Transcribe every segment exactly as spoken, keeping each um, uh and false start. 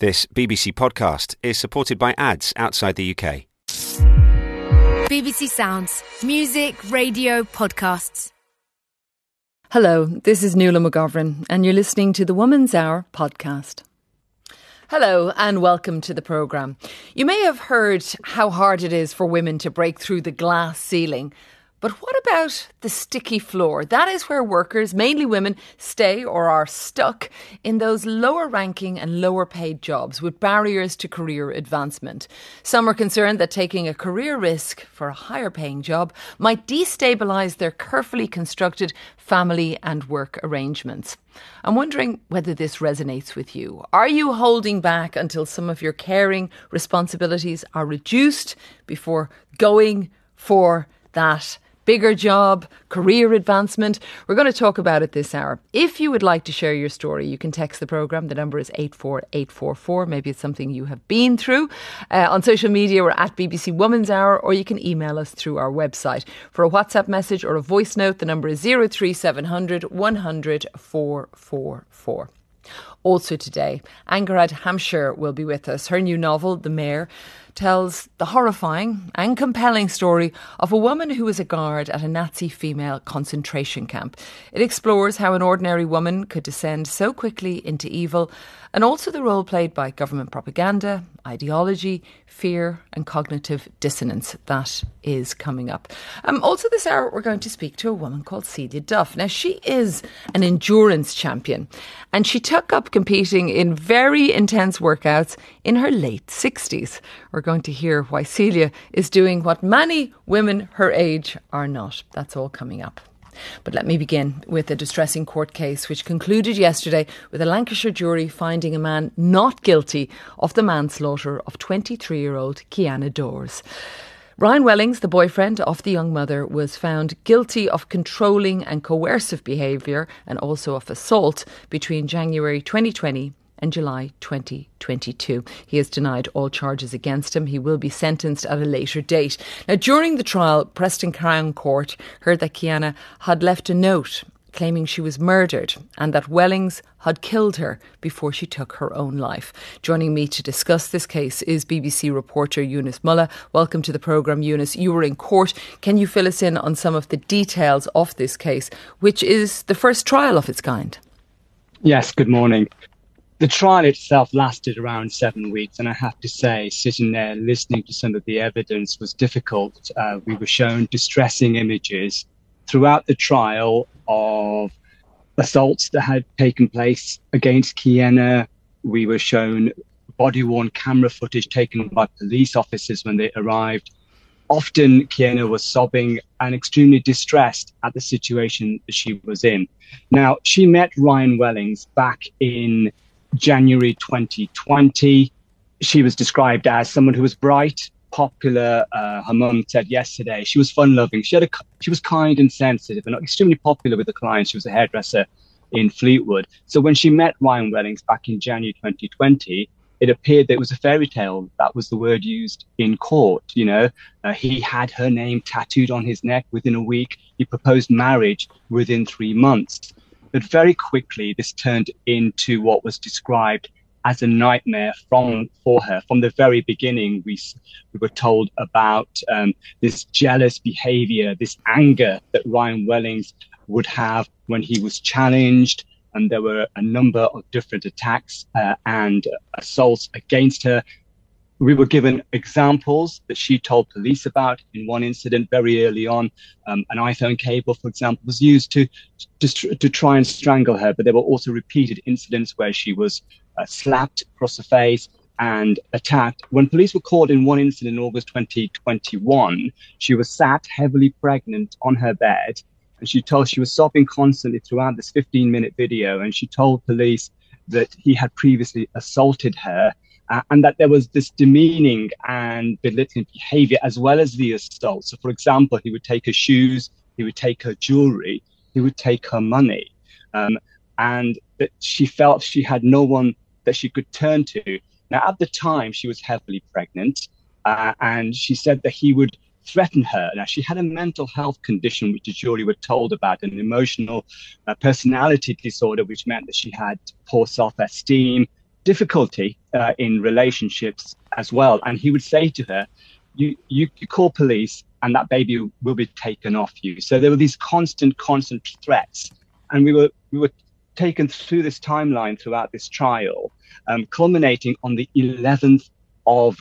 This B B C podcast is supported by ads outside the U K. B B C Sounds. Music, radio, podcasts. Hello, this is Nuala McGovern and you're listening to the Woman's Hour podcast. Hello and welcome to the programme. You may have heard how hard it is for women to break through the glass ceiling. But what about the sticky floor? That is where workers, mainly women, stay or are stuck in those lower ranking and lower paid jobs with barriers to career advancement. Some are concerned that taking a career risk for a higher paying job might destabilise their carefully constructed family and work arrangements. I'm wondering whether this resonates with you. Are you holding back until some of your caring responsibilities are reduced before going for that bigger job, career advancement? We're going to talk about it this hour. If you would like to share your story, you can text the programme. The number is eight four eight four four. Maybe it's something you have been through. Uh, on social media, we're at B B C Woman's Hour, or you can email us through our website. For a WhatsApp message or a voice note, the number is zero three seven zero zero one hundred four four four. Also today, Angharad Hamsher will be with us. Her new novel, The Mayor, tells the horrifying and compelling story of a woman who was a guard at a Nazi female concentration camp. It explores how an ordinary woman could descend so quickly into evil, and also the role played by government propaganda, ideology, fear and cognitive dissonance. That is coming up. Um, also this hour we're going to speak to a woman called Celia Duff. Now she is an endurance champion and she took up competing in very intense workouts in her late sixties. We're going to hear why Celia is doing what many women her age are not. That's all coming up. But let me begin with a distressing court case which concluded yesterday with a Lancashire jury finding a man not guilty of the manslaughter of twenty-three-year-old Kiana Dawes. Ryan Wellings, the boyfriend of the young mother, was found guilty of controlling and coercive behaviour and also of assault between January twenty twenty and July twenty twenty-two. He has denied all charges against him. He will be sentenced at a later date. Now, during the trial, Preston Crown Court heard that Kiana had left a note claiming she was murdered and that Wellings had killed her before she took her own life. Joining me to discuss this case is B B C reporter Eunice Mulla. Welcome to the programme, Eunice. You were in court. Can you fill us in on some of the details of this case, which is the first trial of its kind? Yes, good morning. The trial itself lasted around seven weeks, and I have to say, sitting there listening to some of the evidence was difficult. Uh, we were shown distressing images throughout the trial of assaults that had taken place against Kiana. We were shown body-worn camera footage taken by police officers when they arrived. Often Kiana was sobbing and extremely distressed at the situation that she was in. Now, she met Ryan Wellings back in January twenty twenty. She was described as someone who was bright, popular. Uh, her mum said yesterday she was fun-loving. She had a, she was kind and sensitive and extremely popular with the clients. She was a hairdresser in Fleetwood. So when she met Ryan Wellings back in January twenty twenty, it appeared that it was a fairy tale. That was the word used in court. You know, uh, he had her name tattooed on his neck within a week. He proposed marriage within three months. But very quickly, this turned into what was described as a nightmare from for her. From the very beginning, we, we were told about um, this jealous behaviour, this anger that Ryan Wellings would have when he was challenged. And there were a number of different attacks uh, and assaults against her. We were given examples that she told police about. In one incident very early on, um, an iPhone cable, for example, was used to, to to try and strangle her. But there were also repeated incidents where she was uh, slapped across the face and attacked. When police were called in one incident in August twenty twenty-one, she was sat heavily pregnant on her bed. And she told she was sobbing constantly throughout this fifteen-minute video. And she told police that he had previously assaulted her. Uh, and that there was this demeaning and belittling behavior as well as the assault. So, for example, he would take her shoes, he would take her jewelry, he would take her money. Um, and that she felt she had no one that she could turn to. Now, at the time, she was heavily pregnant, uh, and she said that he would threaten her. Now, she had a mental health condition, which the jury were told about, an emotional uh, personality disorder, which meant that she had poor self-esteem, difficulty uh, in relationships as well. And he would say to her, you, you, you call police and that baby will be taken off you. So there were these constant, constant threats. And we were we were taken through this timeline throughout this trial, um, culminating on the eleventh of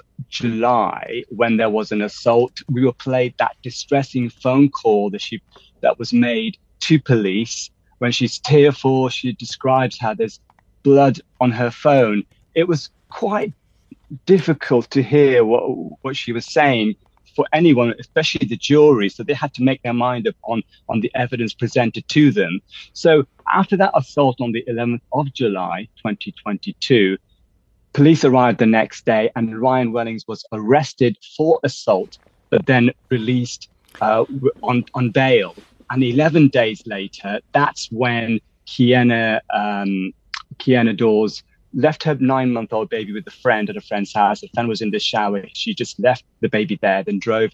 July when there was an assault. We were played that distressing phone call that she that was made to police when she's tearful. She describes how there's blood on her phone. It was quite difficult to hear what what she was saying for anyone, especially the jury, so they had to make their mind up on, on the evidence presented to them. So after that assault on the eleventh of July, twenty twenty-two, police arrived the next day and Ryan Wellings was arrested for assault, but then released uh, on, on bail. And eleven days later, that's when Kiana, um, Kiana Dawes left her nine-month-old baby with a friend at a friend's house. The friend was in the shower. She just left the baby there, then drove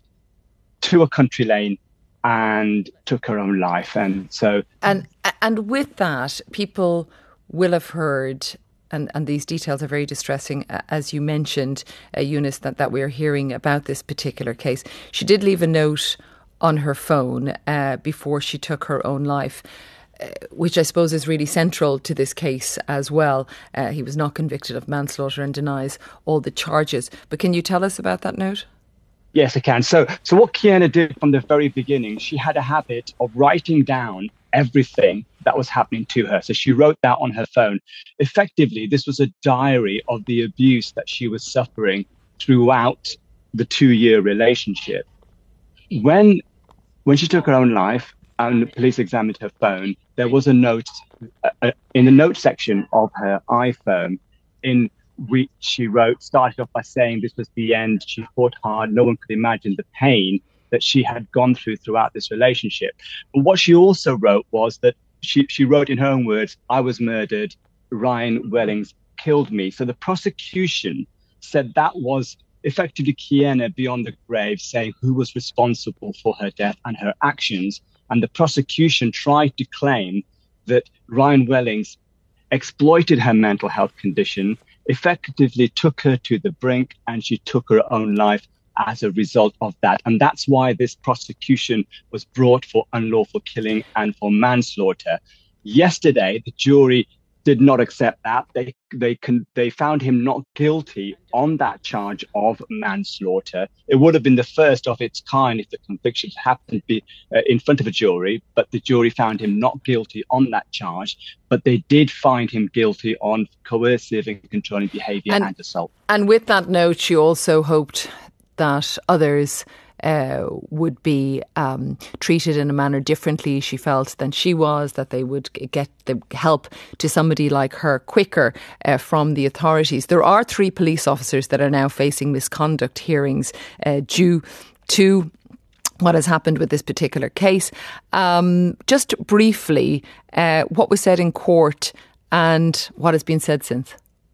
to a country lane and took her own life. And so, and and with that, people will have heard, and, and these details are very distressing, as you mentioned, uh, Eunice, that, that we're hearing about this particular case. She did leave a note on her phone uh, before she took her own life, which I suppose is really central to this case as well. Uh, he was not convicted of manslaughter and denies all the charges. But can you tell us about that note? Yes, I can. So, so what Kiana did from the very beginning, she had a habit of writing down everything that was happening to her. So she wrote that on her phone. Effectively, this was a diary of the abuse that she was suffering throughout the two-year relationship. When, when she took her own life, and the police examined her phone, there was a note uh, in the note section of her iPhone in which she wrote, started off by saying this was the end. She fought hard. No one could imagine the pain that she had gone through throughout this relationship. But what she also wrote was that she, she wrote in her own words, I was murdered. Ryan Wellings killed me. So the prosecution said that was effectively Kiana beyond the grave, saying who was responsible for her death and her actions. And the prosecution tried to claim that Ryan Wellings exploited her mental health condition, effectively took her to the brink, and she took her own life as a result of that. And that's why this prosecution was brought for unlawful killing and for manslaughter. Yesterday, the jury did not accept that. They they can they found him not guilty on that charge of manslaughter. It would have been the first of its kind if the conviction happened to be uh, in front of a jury, but the jury found him not guilty on that charge. But they did find him guilty on coercive and controlling behaviour and, and assault. And with that note, she also hoped that others Uh, would be um, treated in a manner differently, she felt, than she was, that they would get the help to somebody like her quicker uh, from the authorities. There are three police officers that are now facing misconduct hearings uh, due to what has happened with this particular case. Um, just briefly, uh, what was said in court and what has been said since?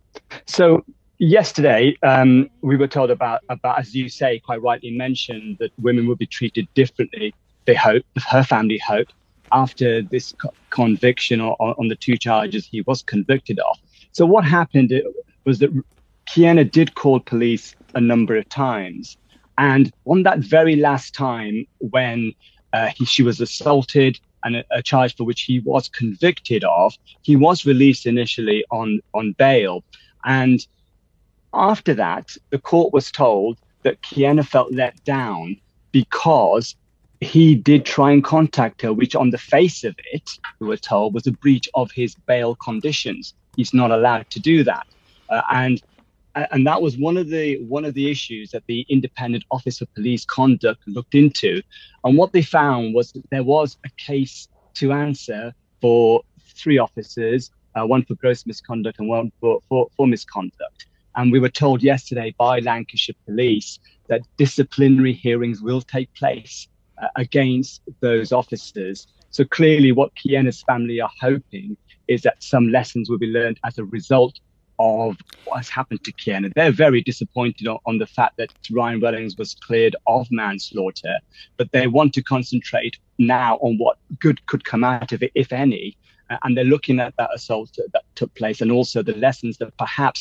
So yesterday, um, we were told about, about, as you say, quite rightly mentioned, that women would be treated differently. They hope, her family hoped, after this co- conviction on, on the two charges he was convicted of. So what happened was that Kiana did call police a number of times. And on that very last time, when uh, he, she was assaulted and a, a charge for which he was convicted of, he was released initially on, on bail. And after that, the court was told that Kiana felt let down because he did try and contact her, which on the face of it, we were told, was a breach of his bail conditions. He's not allowed to do that. Uh, and and that was one of the one of the issues that the Independent Office of Police Conduct looked into. And what they found was that there was a case to answer for three officers, uh, one for gross misconduct and one for, for, for misconduct. And we were told yesterday by Lancashire Police that disciplinary hearings will take place uh, against those officers. So clearly what Kiana's family are hoping is that some lessons will be learned as a result of what has happened to Kiana. They're very disappointed on, on the fact that Ryan Wellings was cleared of manslaughter, but they want to concentrate now on what good could come out of it, if any. Uh, and they're looking at that assault that took place and also the lessons that perhaps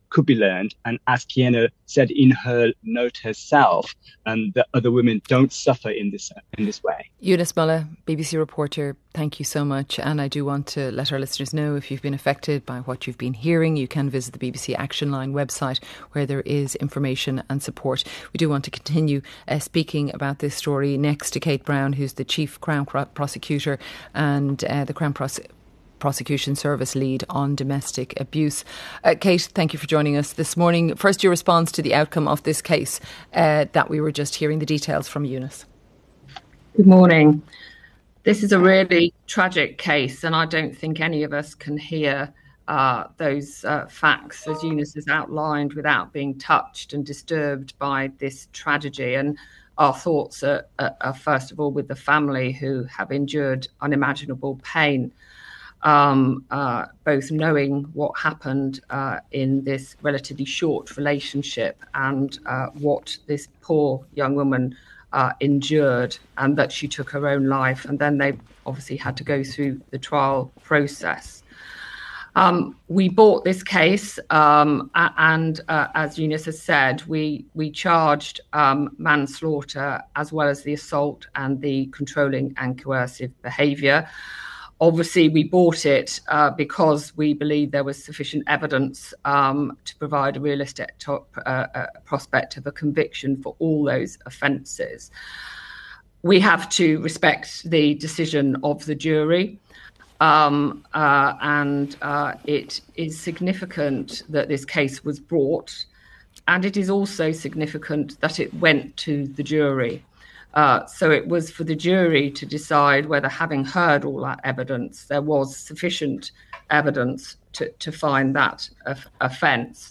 could be learned. And as Kiana said in her note herself, um, that other women don't suffer in this in this way. Eunice Mulla, B B C reporter, thank you so much. And I do want to let our listeners know, if you've been affected by what you've been hearing, you can visit the B B C Action Line website where there is information and support. We do want to continue uh, speaking about this story next to Kate Brown, who's the Chief Crown Prosecutor and uh, the Crown Prosecutor Prosecution Service lead on domestic abuse. Uh, Kate, thank you for joining us this morning. First, your response to the outcome of this case uh, that we were just hearing the details from Eunice. Good morning. This is a really tragic case, and I don't think any of us can hear uh, those uh, facts, as Eunice has outlined, without being touched and disturbed by this tragedy. And our thoughts are, are, are first of all with the family who have endured unimaginable pain. Um, uh, both knowing what happened uh, in this relatively short relationship and uh, what this poor young woman uh, endured, and that she took her own life, and then they obviously had to go through the trial process. Um, we bought this case, um, and uh, as Eunice has said, we we charged um, manslaughter as well as the assault and the controlling and coercive behaviour. Obviously, we bought it uh, because we believe there was sufficient evidence um, to provide a realistic top, uh, uh, prospect of a conviction for all those offences. We have to respect the decision of the jury, um, uh, and uh, it is significant that this case was brought, and it is also significant that it went to the jury. Uh, so it was for the jury to decide whether, having heard all that evidence, there was sufficient evidence to, to find that of, offence.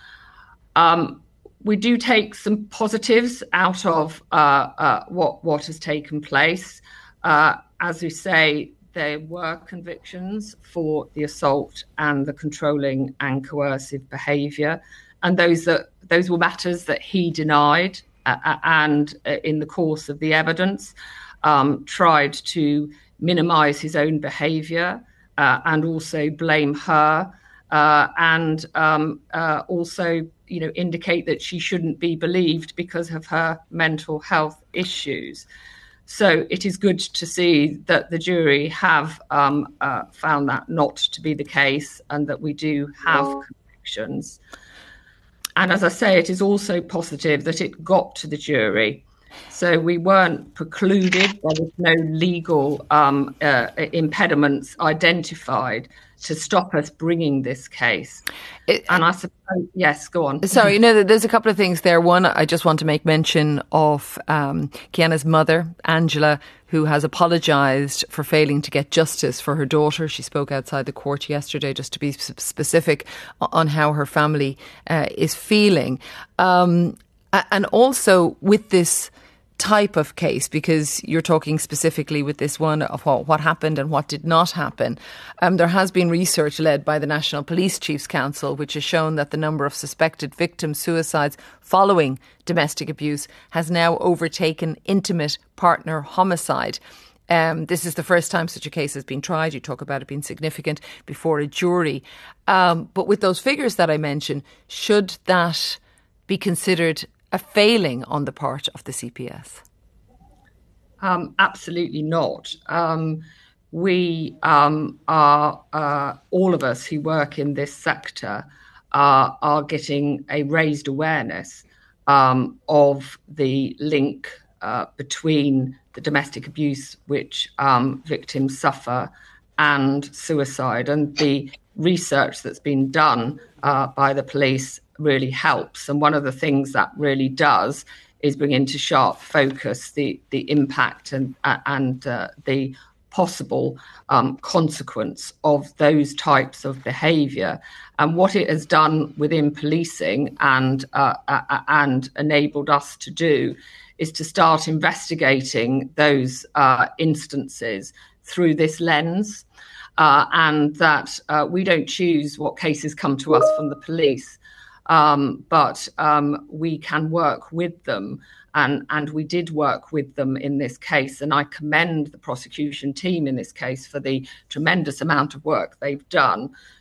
Um, we do take some positives out of uh, uh, what, what has taken place. Uh, as we say, there were convictions for the assault and the controlling and coercive behaviour, and those that those were matters that he denied. Uh, and uh, in the course of the evidence, um, tried to minimise his own behaviour uh, and also blame her, uh, and um, uh, also, you know, indicate that she shouldn't be believed because of her mental health issues. So it is good to see that the jury have um, uh, found that not to be the case, and that we do have convictions. And as I say, it is also positive that it got to the jury. So we weren't precluded. There was no legal um, uh, impediments identified to stop us bringing this case. It, and I suppose, yes, go on. Sorry, you know, there's a couple of things there. One, I just want to make mention of um, Kiana's mother, Angela, who has apologised for failing to get justice for her daughter. She spoke outside the court yesterday, just to be specific on how her family uh, is feeling. Um, and also with this type of case, because you're talking specifically with this one of what, what happened and what did not happen. Um, there has been research led by the National Police Chiefs Council, which has shown that the number of suspected victim suicides following domestic abuse has now overtaken intimate partner homicide. Um, this is the first time such a case has been tried. You talk about it being significant before a jury. Um, but with those figures that I mentioned, should that be considered a failing on the part of the C P S? Um, absolutely not. Um, we um, are, uh, all of us who work in this sector uh, are getting a raised awareness um, of the link uh, between the domestic abuse which um, victims suffer and suicide. And the research that's been done uh, by the police really helps. And one of the things that really does is bring into sharp focus the the impact and uh, and uh, the possible um, consequence of those types of behaviour. And what it has done within policing and uh, uh, and enabled us to do is to start investigating those uh, instances through this lens, uh, and that uh, we don't choose what cases come to us from the police. Um, but um, we can work with them, and, and we did work with them in this case. And I commend the prosecution team in this case for the tremendous amount of work they've done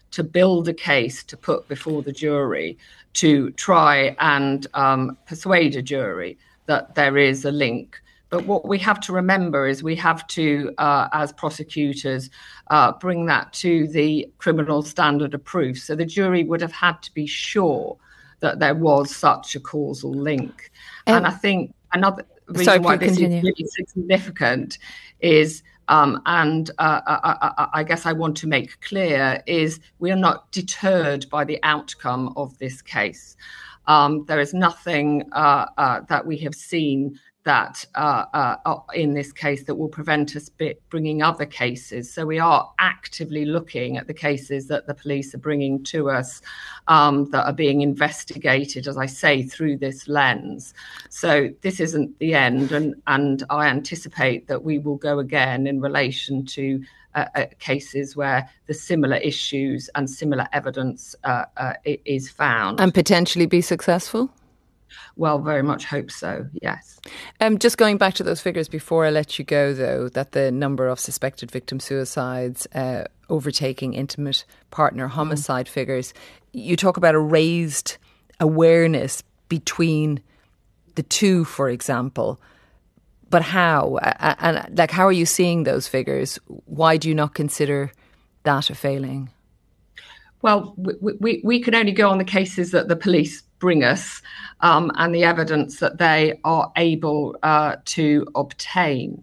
to build a case to put before the jury to try and um, persuade a jury that there is a link. But what we have to remember is we have to, uh, as prosecutors, uh, bring that to the criminal standard of proof. So the jury would have had to be sure that there was such a causal link. Um, and I think another reason sorry, why this continue. is really significant is, um, and uh, I, I, I guess I want to make clear, is we are not deterred by the outcome of this case. Um, there is nothing uh, uh, that we have seen that uh, uh, in this case that will prevent us bringing other cases. So we are actively looking at the cases that the police are bringing to us um, that are being investigated, as I say, through this lens. So this isn't the end, and, and I anticipate that we will go again in relation to uh, uh, cases where the similar issues and similar evidence uh, uh, is found. And potentially be successful? Well, very much hope so, yes. Um, just going back to those figures before I let you go, though, that the number of suspected victim suicides uh, overtaking intimate partner homicide mm. figures, you talk about a raised awareness between the two, for example. But how? And, and like, how are you seeing those figures? Why do you not consider that a failing? Well, we, we, we can only go on the cases that the police bring us um, and the evidence that they are able uh, to obtain.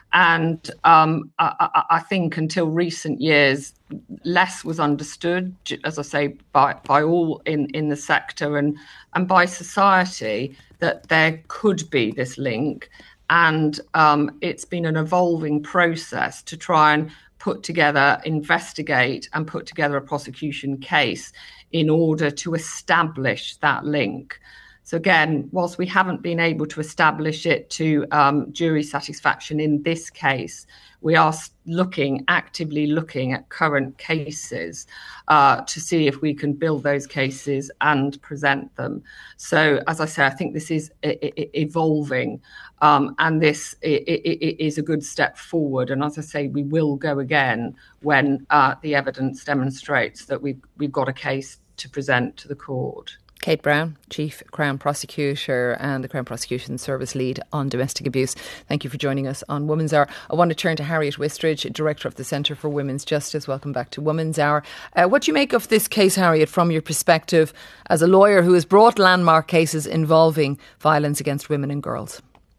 And um, I, I think until recent years, less was understood, as I say, by, by all in, in the sector and, and by society, that there could be this link. And um, it's been an evolving process to try and put together, investigate and put together a prosecution case in order to establish that link. So again, whilst we haven't been able to establish it to um, jury satisfaction in this case, we are looking, actively looking at current cases uh, to see if we can build those cases and present them. So as I say, I think this is I- I- evolving um, and this I- I- is a good step forward. And as I say, we will go again when uh, the evidence demonstrates that we've, we've got a case to present to the court. Kate Brown, Chief Crown Prosecutor and the Crown Prosecution Service Lead on Domestic Abuse. Thank you for joining us on Woman's Hour. I want to turn to Harriet Wistridge, Director of the Centre for Women's Justice. Welcome back to Woman's Hour. Uh, what do you make of this case, Harriet, from your perspective as a lawyer who has brought landmark cases involving violence against women and girls?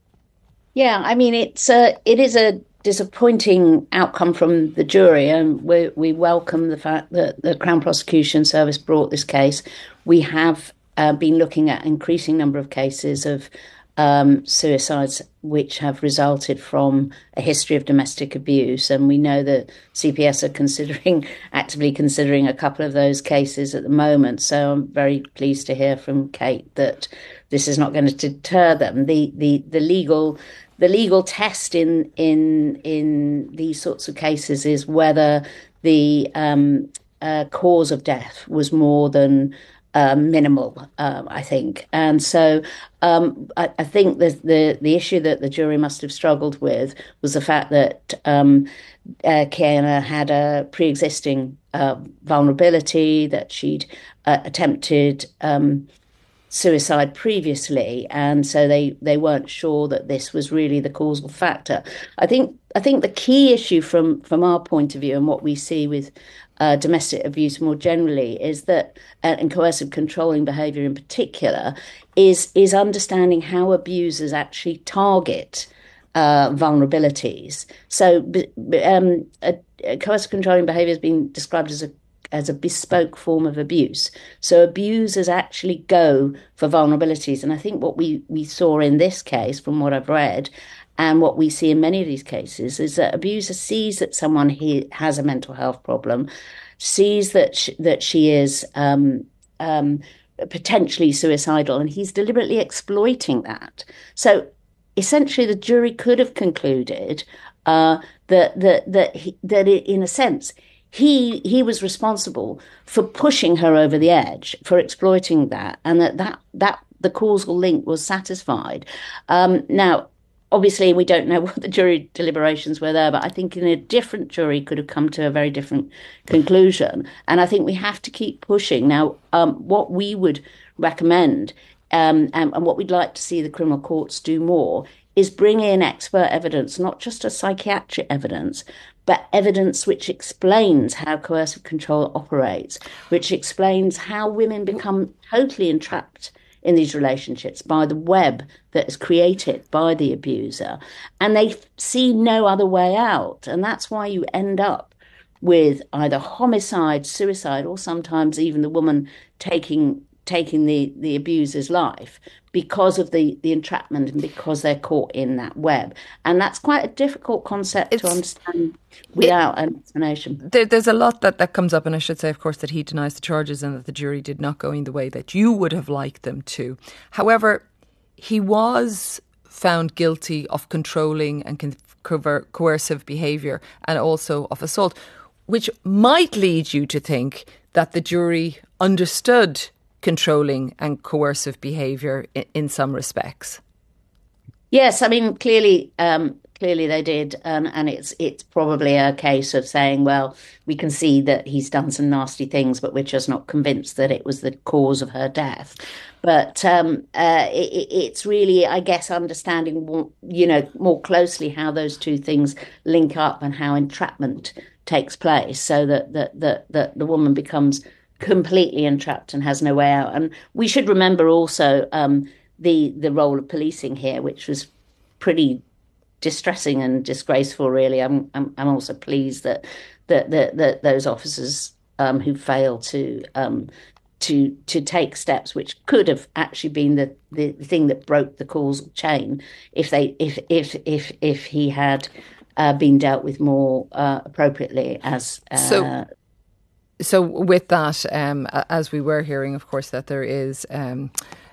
Yeah, I mean, it's a, it is a disappointing outcome from the jury, and we, we welcome the fact that the Crown Prosecution Service brought this case. We have uh, been looking at an increasing number of cases of um, suicides which have resulted from a history of domestic abuse, and we know that C P S are considering, actively considering a couple of those cases at the moment. So I'm very pleased to hear from Kate that this is not going to deter them. The the the legal the legal test in in in these sorts of cases is whether the um, uh, cause of death was more than Uh, minimal, um, I think. And so um, I, I think the, the the issue that the jury must have struggled with was the fact that um, uh, Kiana had a pre-existing uh, vulnerability, that she'd uh, attempted um, suicide previously, and so they, they weren't sure that this was really the causal factor. I think I think the key issue from, from our point of view and what we see with Uh, domestic abuse more generally is that, uh, and coercive controlling behaviour in particular, is is understanding how abusers actually target uh, vulnerabilities. So, um, a, a coercive controlling behaviour has been described as a as a bespoke form of abuse. So abusers actually go for vulnerabilities, and I think what we we saw in this case, from what I've read, and what we see in many of these cases, is that abuser sees that someone he has a mental health problem, sees that she, that she is um, um, potentially suicidal, and he's deliberately exploiting that. So essentially, the jury could have concluded uh, that that that he, that it, in a sense, he he was responsible for pushing her over the edge, for exploiting that, and that that that the causal link was satisfied. Um, now. obviously, we don't know what the jury deliberations were there, but I think in a different jury could have come to a very different conclusion. And I think we have to keep pushing. Now, um, what we would recommend um, and, and what we'd like to see the criminal courts do more is bring in expert evidence, not just a psychiatric evidence, but evidence which explains how coercive control operates, which explains how women become totally entrapped in these relationships by the web that is created by the abuser, and they see no other way out. And that's why you end up with either homicide, suicide, or sometimes even the woman taking taking the, the abuser's life because of the, the entrapment and because they're caught in that web. And that's quite a difficult concept it's, to understand without it, an explanation. There, there's a lot that, that comes up, and I should say, of course, that he denies the charges and that the jury did not go in the way that you would have liked them to. However, he was found guilty of controlling and con- cover- coercive behaviour and also of assault, which might lead you to think that the jury understood controlling and coercive behaviour in, in some respects. Yes, I mean, clearly, um, clearly they did, um, and it's it's probably a case of saying, well, we can see that he's done some nasty things, but we're just not convinced that it was the cause of her death. But um, uh, it, it's really, I guess, understanding more, you know, more closely how those two things link up and how entrapment takes place, so that that that, that the woman becomes completely entrapped and has no way out. And we should remember also um, the the role of policing here, which was pretty distressing and disgraceful. Really, I'm I'm, I'm also pleased that that that, that those officers um, who failed to um, to to take steps which could have actually been the, the thing that broke the causal chain if they if if if if he had uh, been dealt with more uh, appropriately as. Uh, so- So with that, um, as we were hearing, of course, that there is um,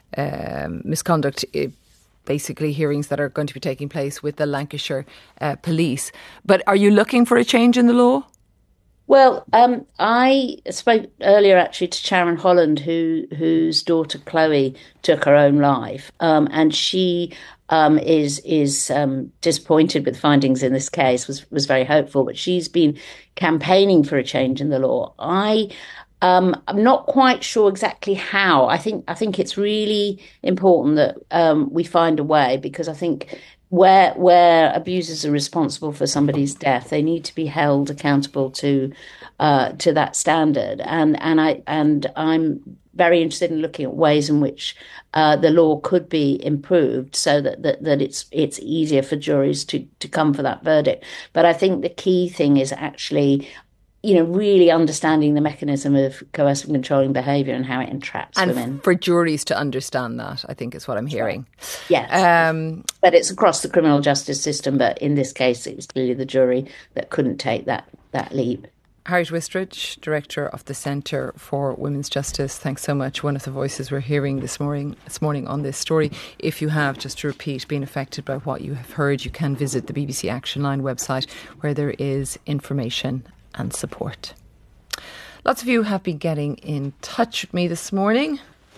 um, misconduct, basically hearings that are going to be taking place with the Lancashire uh, police. But are you looking for a change in the law? Well, um, I spoke earlier actually to Sharon Holland, who whose daughter Chloe took her own life, um, and she um, is is um, disappointed with findings in this case. was was very hopeful, but she's been campaigning for a change in the law. I um, I'm not quite sure exactly how. I think I think it's really important that um, we find a way, because I think. Where where abusers are responsible for somebody's death, they need to be held accountable to uh, to that standard. And and I and I'm very interested in looking at ways in which uh, the law could be improved so that, that that it's it's easier for juries to to come for that verdict. But I think the key thing is actually, you know, really understanding the mechanism of coercive and controlling behaviour and how it entraps and women. And for juries to understand that, I think is what I'm hearing. Yes. Um, but it's across the criminal justice system. But in this case, it was clearly the jury that couldn't take that, that leap. Harriet Wistridge, Director of the Centre for Women's Justice, thanks so much. One of the voices we're hearing this morning this morning on this story. If you have, just to repeat, been affected by what you have heard, you can visit the B B C Action Line website, where there is information and support. Lots of you have been getting in touch with me this morning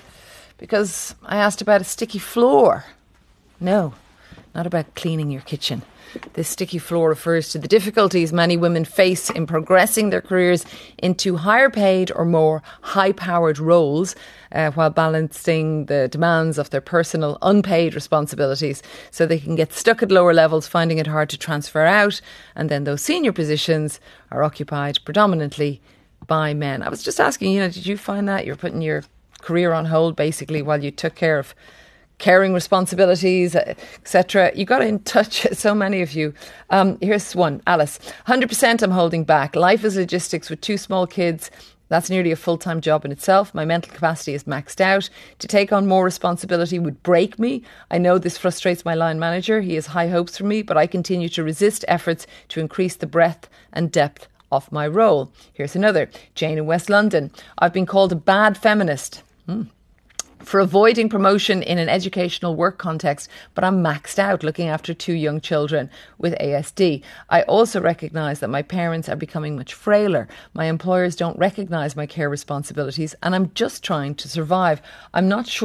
because I asked about a sticky floor. No, not about cleaning your kitchen. This sticky floor refers to the difficulties many women face in progressing their careers into higher paid or more high-powered roles uh, while balancing the demands of their personal unpaid responsibilities, so they can get stuck at lower levels, finding it hard to transfer out, and then those senior positions are occupied predominantly by men. I was just asking, you know, did you find that you're putting your career on hold basically while you took care of caring responsibilities, et cetera? You got in touch, so many of you. Um, here's one, Alice. one hundred percent I'm holding back. Life is logistics with two small kids. That's nearly a full-time job in itself. My mental capacity is maxed out. To take on more responsibility would break me. I know this frustrates my line manager. He has high hopes for me, but I continue to resist efforts to increase the breadth and depth of my role. Here's another. Jane in West London. I've been called a bad feminist. Hmm. for avoiding promotion in an educational work context, but I'm maxed out looking after two young children with A S D. I also recognise that my parents are becoming much frailer. My employers don't recognise my care responsibilities, and I'm just trying to survive. I'm not sure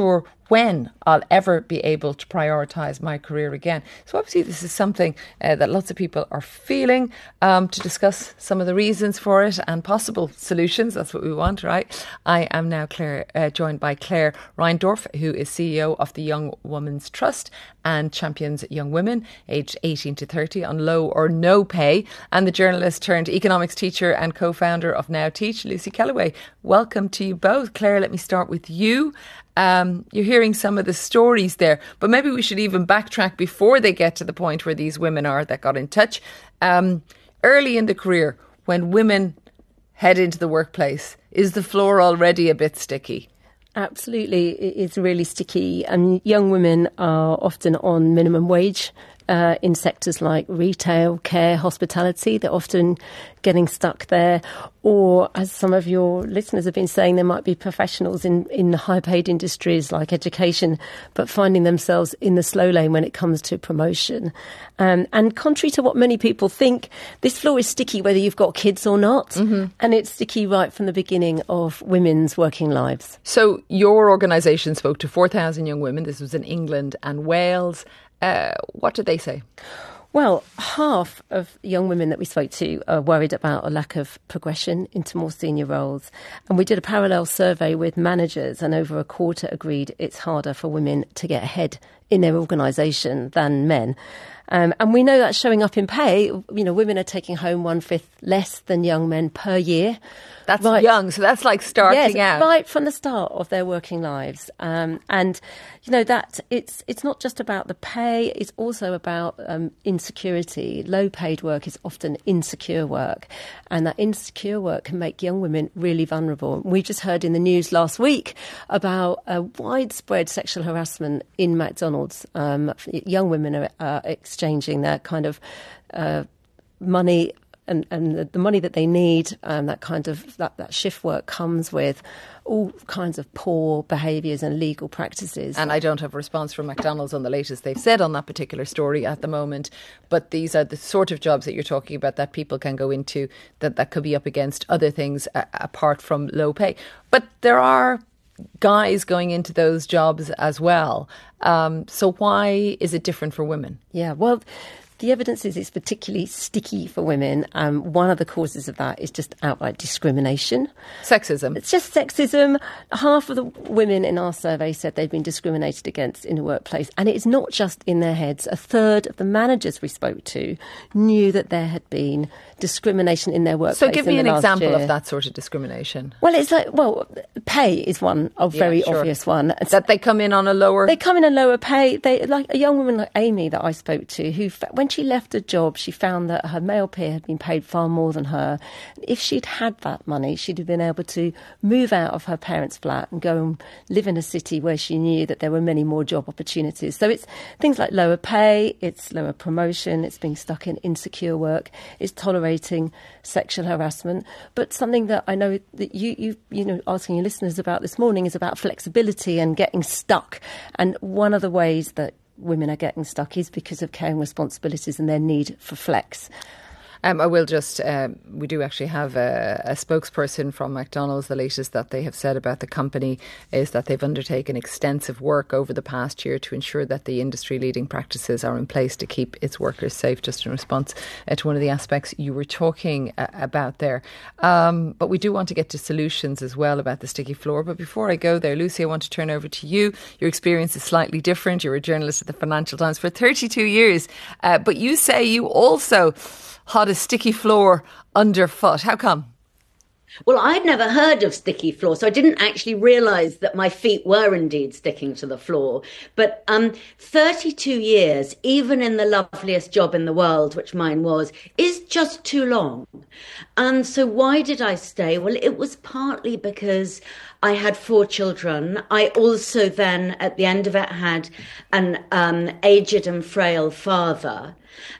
when I'll ever be able to prioritise my career again. So obviously this is something uh, that lots of people are feeling. Um, to discuss some of the reasons for it and possible solutions, that's what we want, right? I am now Claire, uh, joined by Claire Reindorf, who is C E O of the Young Women's Trust and champions young women aged eighteen to thirty on low or no pay, and the journalist turned economics teacher and co-founder of Now Teach, Lucy Kellaway. Welcome to you both. Claire, let me start with you. Um, you're hearing some of the stories there, but maybe we should even backtrack before they get to the point where these women are that got in touch. Um, early in the career, when women head into the workplace, is the floor already a bit sticky? Absolutely, it's really sticky. And young women are often on minimum wage uh, in sectors like retail, care, hospitality. They're often getting stuck there. Or, as some of your listeners have been saying, there might be professionals in, in high-paid industries like education, but finding themselves in the slow lane when it comes to promotion. Um, and contrary to what many people think, this floor is sticky whether you've got kids or not. Mm-hmm. And it's sticky right from the beginning of women's working lives. So your organisation spoke to four thousand young women. This was in England and Wales. Uh, what did they say? Well, half of young women that we spoke to are worried about a lack of progression into more senior roles. And we did a parallel survey with managers, and over a quarter agreed it's harder for women to get ahead in their organisation than men. Um, and we know that's showing up in pay. You know, women are taking home one-fifth less than young men per year. That's right. Young, so that's like starting yes, out. right from the start of their working lives. Um, and, you know, that it's it's not just about the pay, it's also about um, insecurity. Low-paid work is often insecure work, and that insecure work can make young women really vulnerable. We just heard in the news last week about uh, widespread sexual harassment in McDonald's. Um, young women are uh, exchanging their kind of uh, money and, and the, the money that they need, um, that kind of that, that shift work comes with all kinds of poor behaviours and legal practices. And I don't have a response from McDonald's on the latest they've said on that particular story at the moment. But these are the sort of jobs that you're talking about that people can go into that, that could be up against other things uh, apart from low pay. But there are guys going into those jobs as well. Um, so why is it different for women? Yeah, well, the evidence is it's particularly sticky for women. Um, one of the causes of that is just outright discrimination. Sexism. It's just sexism. Half of the women in our survey said they'd been discriminated against in the workplace. And it's not just in their heads. A third of the managers we spoke to knew that there had been discrimination in their workplace. So give me an example year. of that sort of discrimination. Well, it's like, well, pay is one, a very yeah, sure. obvious one. It's, that they come in on a lower... They come in a lower pay. They like a young woman like Amy that I spoke to, who, when she left a job, she found that her male peer had been paid far more than her. If she'd had that money, she'd have been able to move out of her parents' flat and go and live in a city where she knew that there were many more job opportunities. So it's things like lower pay, it's lower promotion, it's being stuck in insecure work, it's tolerating sexual harassment. But something that I know that you, you, you know, asking your listeners about this morning is about flexibility and getting stuck. And one of the ways that women are getting stuck is because of caring responsibilities and their need for flex. Um, I will just, um, we do actually have a, a spokesperson from McDonald's. The latest that they have said about the company is that they've undertaken extensive work over the past year to ensure that the industry leading practices are in place to keep its workers safe, just in response uh, to one of the aspects you were talking uh, about there. Um, but we do want to get to solutions as well about the sticky floor. But before I go there, Lucy, I want to turn over to you. Your experience is slightly different. You're a journalist at the Financial Times for thirty-two years. Uh, but you say you also had a sticky floor underfoot. How come? Well, I'd never heard of sticky floor, so I didn't actually realise that my feet were indeed sticking to the floor. But um, thirty-two years, even in the loveliest job in the world, which mine was, is just too long. And so why did I stay? Well, it was partly because I had four children. I also then, at the end of it, had an um, aged and frail father.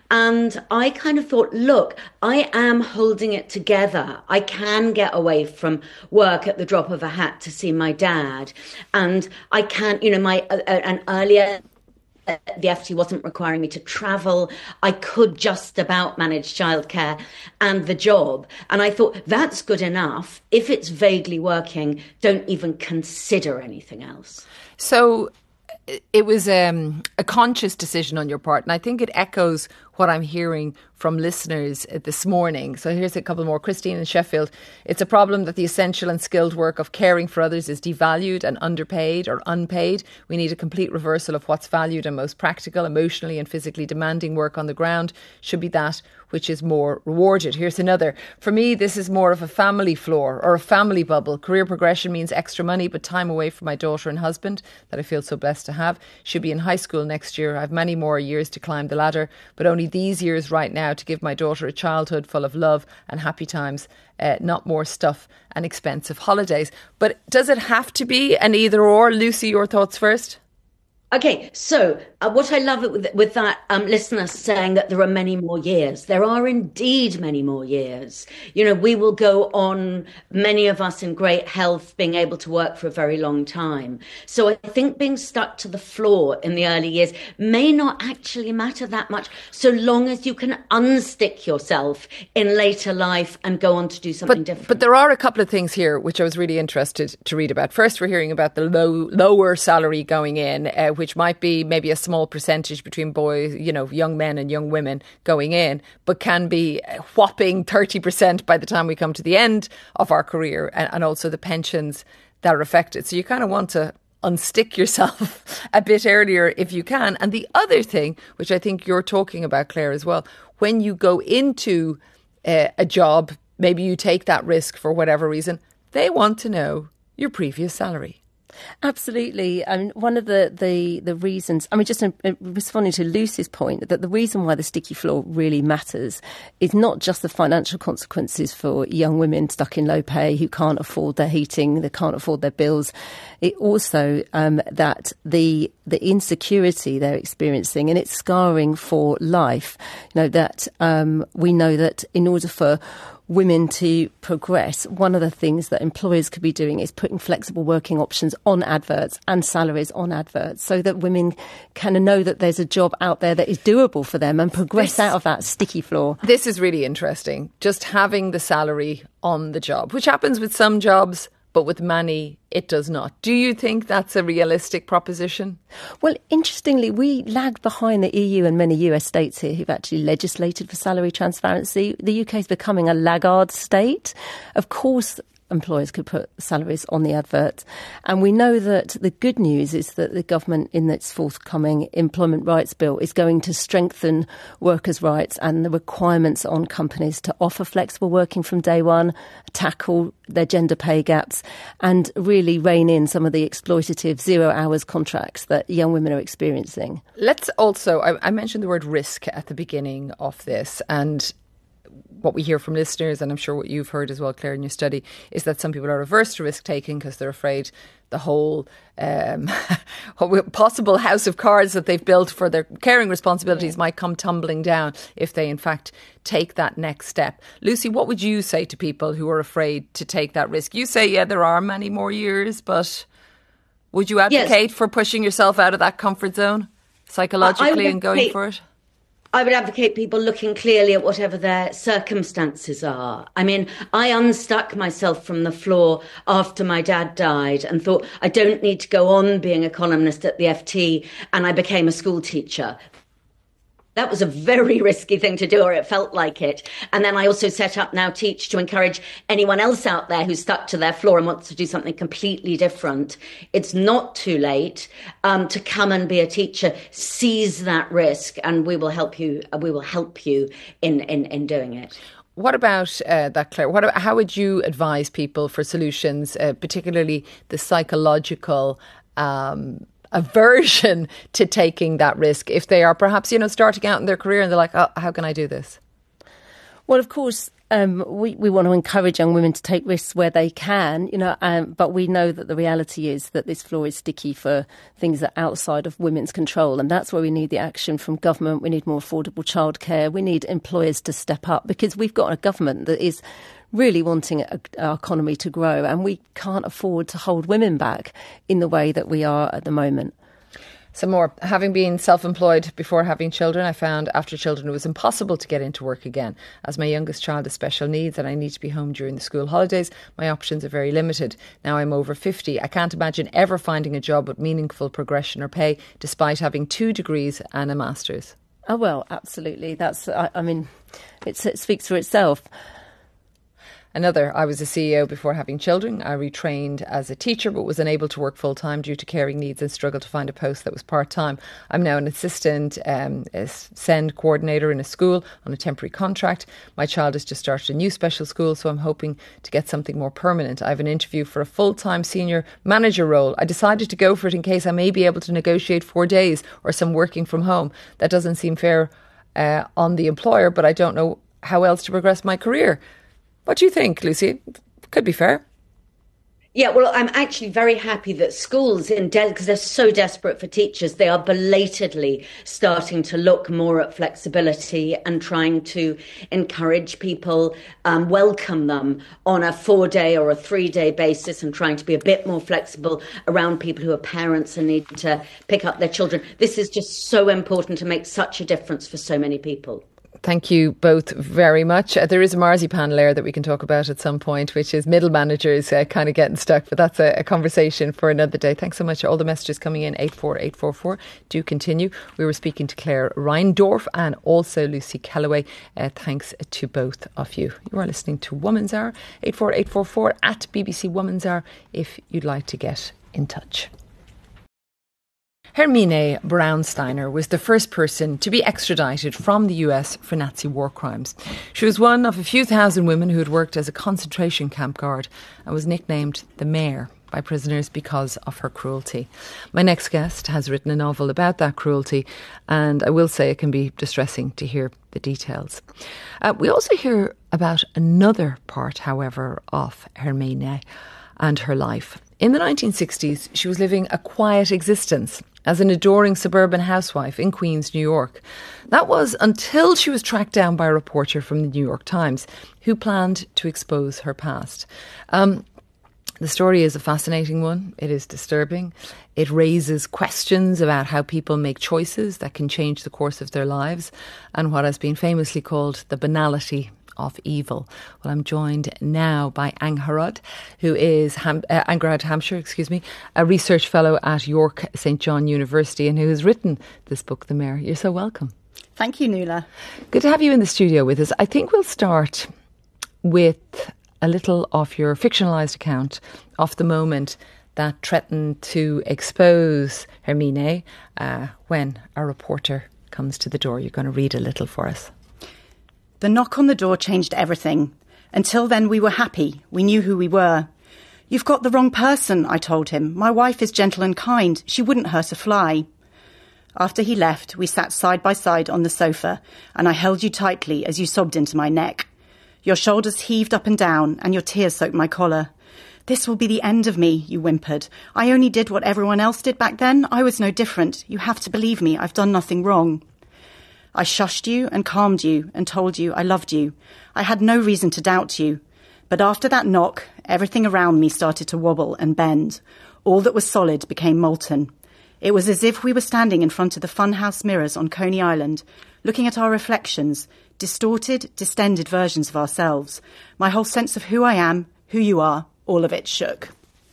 And I kind of thought, look, I am holding it together. I can get away from work at the drop of a hat to see my dad. And I can, you know, my uh, an earlier the F T wasn't requiring me to travel. I could just about manage childcare and the job. And I thought, that's good enough. If it's vaguely working, don't even consider anything else. So it was um, a conscious decision on your part. And I think it echoes what I'm hearing from listeners this morning. So here's a couple more. Christine in Sheffield. It's a problem that the essential and skilled work of caring for others is devalued and underpaid or unpaid. We need a complete reversal of what's valued and most practical, emotionally and physically demanding work on the ground should be that which is more rewarded. Here's another. For me, this is more of a family floor or a family bubble. Career progression means extra money, but time away from my daughter and husband that I feel so blessed to have. Should be in high school next year. I have many more years to climb the ladder, but only these years right now to give my daughter a childhood full of love and happy times, uh, not more stuff and expensive holidays. But does it have to be an either or? Lucy, your thoughts first? Okay, so uh, what I love with, with that um, listener saying that there are many more years. There are indeed many more years. You know, we will go on, many of us in great health, being able to work for a very long time. So I think being stuck to the floor in the early years may not actually matter that much, so long as you can unstick yourself in later life and go on to do something but, different. But there are a couple of things here which I was really interested to read about. First, we're hearing about the low, lower salary going in, uh, which might be maybe a small percentage between boys, you know, young men and young women going in, but can be a whopping thirty percent by the time we come to the end of our career, and, and also the pensions that are affected. So you kind of want to unstick yourself a bit earlier if you can. And the other thing, which I think you're talking about, Claire, as well, when you go into uh, a job, maybe you take that risk for whatever reason, they want to know your previous salary. Absolutely. I mean, one of the, the, the reasons, I mean, just in, in responding to Lucy's point, that the reason why the sticky floor really matters is not just the financial consequences for young women stuck in low pay who can't afford their heating, they can't afford their bills. It also um, that the the insecurity they're experiencing, and it's scarring for life. You know, that um, we know that in order for women to progress, one of the things that employers could be doing is putting flexible working options on adverts and salaries on adverts so that women can know that there's a job out there that is doable for them and progress this, out of that sticky floor. This is really interesting. Just having the salary on the job, which happens with some jobs, but with many, it does not. Do you think that's a realistic proposition? Well, interestingly, we lagged behind the E U and many U S states here who've actually legislated for salary transparency. The U K is becoming a laggard state. Of course, employers could put salaries on the advert. And we know that the good news is that the government in its forthcoming Employment Rights Bill is going to strengthen workers' rights and the requirements on companies to offer flexible working from day one, tackle their gender pay gaps and really rein in some of the exploitative zero hours contracts that young women are experiencing. Let's also, I, I mentioned the word risk at the beginning of this, and what we hear from listeners, and I'm sure what you've heard as well, Claire, in your study, is that some people are averse to risk taking because they're afraid the whole um, possible house of cards that they've built for their caring responsibilities yeah. might come tumbling down if they in fact take that next step. Lucy, what would you say to people who are afraid to take that risk? You say, yeah, there are many more years, but would you advocate yes. for pushing yourself out of that comfort zone psychologically and going for it? I would advocate people looking clearly at whatever their circumstances are. I mean, I unstuck myself from the floor after my dad died and thought I don't need to go on being a columnist at the F T, and I became a school teacher. That was a very risky thing to do, or it felt like it. And then I also set up Now Teach to encourage anyone else out there who's stuck to their floor and wants to do something completely different. It's not too late um, to come and be a teacher. Seize that risk, and we will help you. We will help you in in, in doing it. What about uh, that, Claire? What about, how would you advise people for solutions, uh, particularly the psychological Um, aversion to taking that risk if they are perhaps, you know, starting out in their career and they're like, oh, how can I do this? Well, of course, um, we, we want to encourage young women to take risks where they can, you know, um, but we know that the reality is that this floor is sticky for things that are outside of women's control. And that's where we need the action from government. We need more affordable childcare. We need employers to step up because we've got a government that is really wanting our economy to grow, and we can't afford to hold women back in the way that we are at the moment. Some more. Having been self-employed before having children, I found after children it was impossible to get into work again. As my youngest child has special needs and I need to be home during the school holidays, my options are very limited. Now I'm over fifty. I can't imagine ever finding a job with meaningful progression or pay, despite having two degrees and a master's. Oh, well, absolutely. That's, I, I mean, it's, it speaks for itself. Another, I was a C E O before having children. I retrained as a teacher but was unable to work full-time due to caring needs and struggled to find a post that was part-time. I'm now an assistant um, a SEND coordinator in a school on a temporary contract. My child has just started a new special school, so I'm hoping to get something more permanent. I have an interview for a full-time senior manager role. I decided to go for it in case I may be able to negotiate four days or some working from home. That doesn't seem fair uh, on the employer, but I don't know how else to progress my career. What do you think, Lucy? Could be fair. Yeah, well, I'm actually very happy that schools, in de- because they're so desperate for teachers, they are belatedly starting to look more at flexibility and trying to encourage people, um, welcome them on a four-day or a three-day basis and trying to be a bit more flexible around people who are parents and need to pick up their children. This is just so important to make such a difference for so many people. Thank you both very much. Uh, there is a marzipan layer that we can talk about at some point, which is middle managers uh, kind of getting stuck, but that's a, a conversation for another day. Thanks so much. All the messages coming in, eight four eight four four, do continue. We were speaking to Claire Reindorf and also Lucy Kellaway. Uh, thanks to both of you. You are listening to Woman's Hour, eight four eight four four at B B C Woman's Hour if you'd like to get in touch. Hermine Braunsteiner was the first person to be extradited from the U S for Nazi war crimes. She was one of a few thousand women who had worked as a concentration camp guard and was nicknamed the Mare by prisoners because of her cruelty. My next guest has written a novel about that cruelty, and I will say it can be distressing to hear the details. Uh, we also hear about another part, however, of Hermine and her life. In the nineteen sixties, she was living a quiet existence as an adoring suburban housewife in Queens, New York. That was until she was tracked down by a reporter from the New York Times who planned to expose her past. Um, the story is a fascinating one. It is disturbing. It raises questions about how people make choices that can change the course of their lives and what has been famously called the banality of evil. Well, I'm joined now by Angharad, who is Ham- uh, Angharad Hamshire, excuse me, a research fellow at York Saint John University, and who has written this book, The Mare. You're so welcome. Thank you, Nuala. Good to have you in the studio with us. I think we'll start with a little of your fictionalised account of the moment that threatened to expose Hermine uh, when a reporter comes to the door. You're going to read a little for us. The knock on the door changed everything. Until then, we were happy. We knew who we were. You've got the wrong person, I told him. My wife is gentle and kind. She wouldn't hurt a fly. After he left, we sat side by side on the sofa, and I held you tightly as you sobbed into my neck. Your shoulders heaved up and down, and your tears soaked my collar. This will be the end of me, you whimpered. I only did what everyone else did back then. I was no different. You have to believe me. I've done nothing wrong. I shushed you and calmed you and told you I loved you. I had no reason to doubt you. But after that knock, everything around me started to wobble and bend. All that was solid became molten. It was as if we were standing in front of the funhouse mirrors on Coney Island, looking at our reflections, distorted, distended versions of ourselves. My whole sense of who I am, who you are, all of it shook.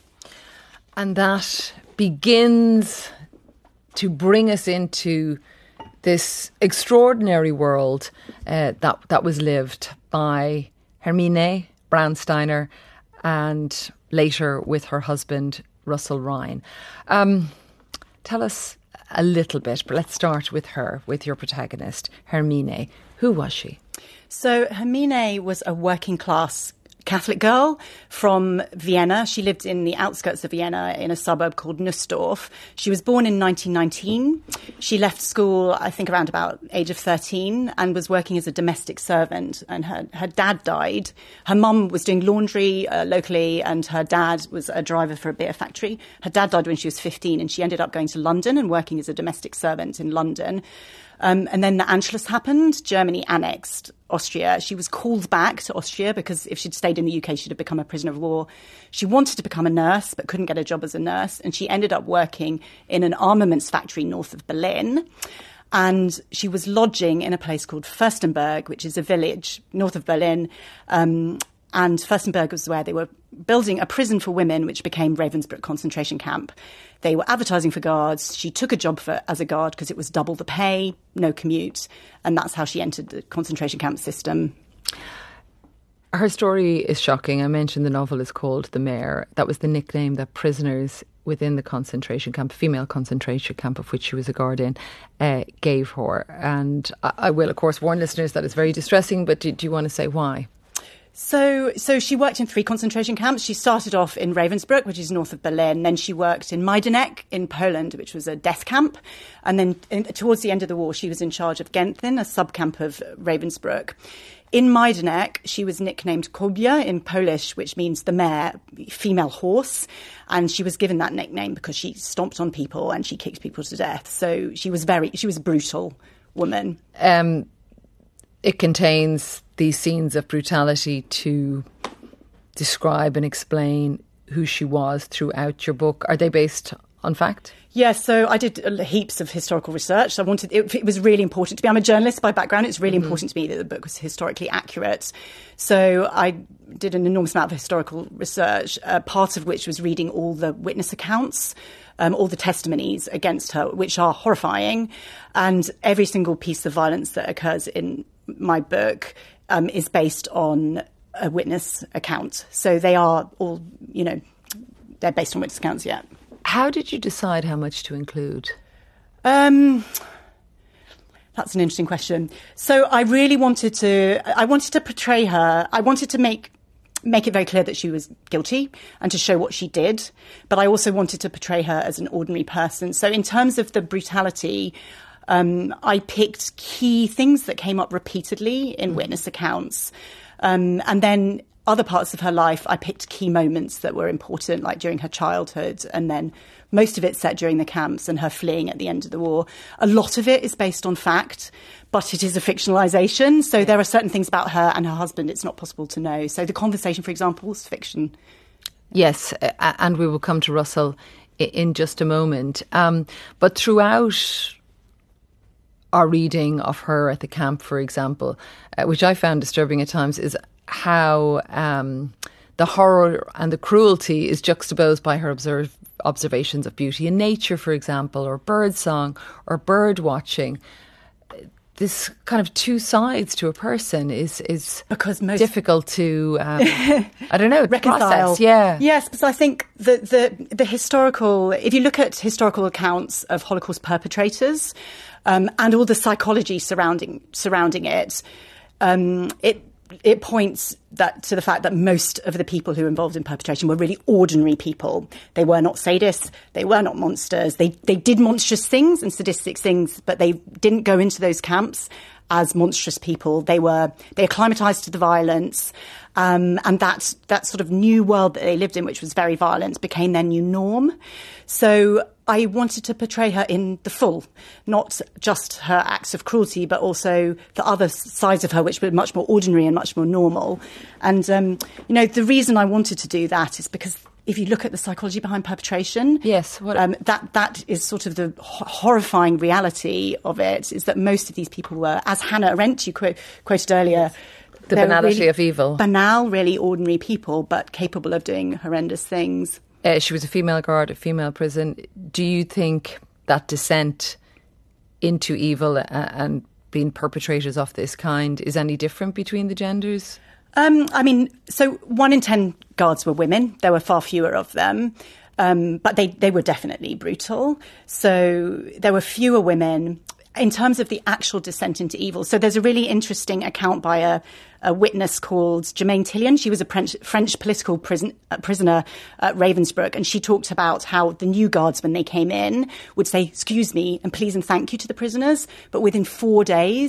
And that begins to bring us into this extraordinary world uh, that that was lived by Hermine Braunsteiner and later with her husband, Russell Ryan. Um, tell us a little bit, but let's start with her, with your protagonist, Hermine. Who was she? So Hermine was a working class Catholic girl from Vienna. She lived in the outskirts of Vienna in a suburb called Nussdorf. She was born in nineteen nineteen. She left school, I think, around about age of thirteen and was working as a domestic servant. And her, her dad died. Her mum was doing laundry uh, locally and her dad was a driver for a beer factory. Her dad died when she was fifteen and she ended up going to London and working as a domestic servant in London. Um, and then the Anschluss happened. Germany annexed Austria. She was called back to Austria because if she'd stayed in the U K, she'd have become a prisoner of war. She wanted to become a nurse, but couldn't get a job as a nurse. And she ended up working in an armaments factory north of Berlin. And she was lodging in a place called Fürstenberg, which is a village north of Berlin. Um, and Fürstenberg was where they were building a prison for women, which became Ravensbrück concentration camp. They were advertising for guards. She took a job for, as a guard because it was double the pay, no commute. And that's how she entered the concentration camp system. Her story is shocking. I mentioned the novel is called The Mare. That was the nickname that prisoners within the concentration camp, female concentration camp of which she was a guard in, uh, gave her. And I, I will, of course, warn listeners that it's very distressing, but do, do you want to say why? So so she worked in three concentration camps. She started off in Ravensbrück, which is north of Berlin. Then she worked in Majdanek in Poland, which was a death camp. And then in, towards the end of the war, she was in charge of Genthin, a sub-camp of Ravensbrück. In Majdanek, she was nicknamed Kobia in Polish, which means the mare, female horse. And she was given that nickname because she stomped on people and she kicked people to death. So she was very, she was a brutal woman. Um, it contains these scenes of brutality to describe and explain who she was throughout your book. Are they based on fact? Yes, yeah, so I did heaps of historical research. I wanted it, it was really important to me. I'm a journalist by background. It's really mm-hmm. important to me that the book was historically accurate. So I did an enormous amount of historical research, uh, part of which was reading all the witness accounts, um, all the testimonies against her, which are horrifying. And every single piece of violence that occurs in my book um, is based on a witness account. So they are all, you know, they're based on witness accounts, yeah. How did you decide how much to include? Um, that's an interesting question. So I really wanted to, I wanted to portray her. I wanted to make make it very clear that she was guilty and to show what she did. But I also wanted to portray her as an ordinary person. So in terms of the brutality, um, I picked key things that came up repeatedly in witness accounts. Um, and then other parts of her life, I picked key moments that were important, like during her childhood, and then most of it set during the camps and her fleeing at the end of the war. A lot of it is based on fact, but it is a fictionalisation. So there are certain things about her and her husband it's not possible to know. So the conversation, for example, is fiction. Yes, and we will come to Russell in just a moment. Um, but throughout our reading of her at the camp, for example, uh, which I found disturbing at times, is how um, the horror and the cruelty is juxtaposed by her observe, observations of beauty in nature, for example, or birdsong or bird watching. This kind of two sides to a person is is because most difficult to um, I don't know reconcile. Process. Yeah, yes, because I think the the the historical. If you look at historical accounts of Holocaust perpetrators um, and all the psychology surrounding surrounding it, um, it. It points that to the fact that most of the people who were involved in perpetration were really ordinary people. They were not sadists. They were not monsters. They they did monstrous things and sadistic things, but they didn't go into those camps as monstrous people. They were they acclimatized to the violence, um, and that that sort of new world that they lived in, which was very violent, became their new norm. So I wanted to portray her in the full, not just her acts of cruelty, but also the other sides of her, which were much more ordinary and much more normal. And, um, you know, the reason I wanted to do that is because if you look at the psychology behind perpetration, yes, what um, that that is sort of the ho- horrifying reality of it, is that most of these people were, as Hannah Arendt, you quote, quoted earlier, the banality really of evil. Banal, really ordinary people, but capable of doing horrendous things. Uh, she was a female guard, a female prison. Do you think that descent into evil uh, and being perpetrators of this kind is any different between the genders? Um, I mean, so one in ten guards were women. There were far fewer of them, um, but they, they were definitely brutal. So there were fewer women. In terms of the actual descent into evil, so there's a really interesting account by a, a witness called Germaine Tillion. She was a French, French political prison, uh, prisoner at Ravensbrück, and she talked about how the new guards, when they came in, would say, "Excuse me," and "Please" and "Thank you" to the prisoners, but within four days,